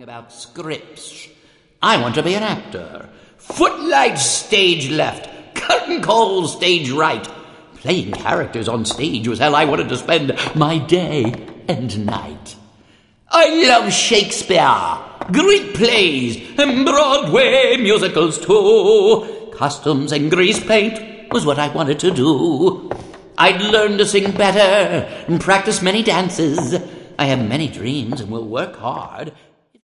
about scripts. I want to be an actor. Footlights stage left, curtain calls stage right. Playing characters on stage was how I wanted to spend my day and night. I love Shakespeare, Greek plays, and Broadway musicals too. Costumes and grease paint was what I wanted to do. I'd learn to sing better and practice many dances. I have many dreams and will work hard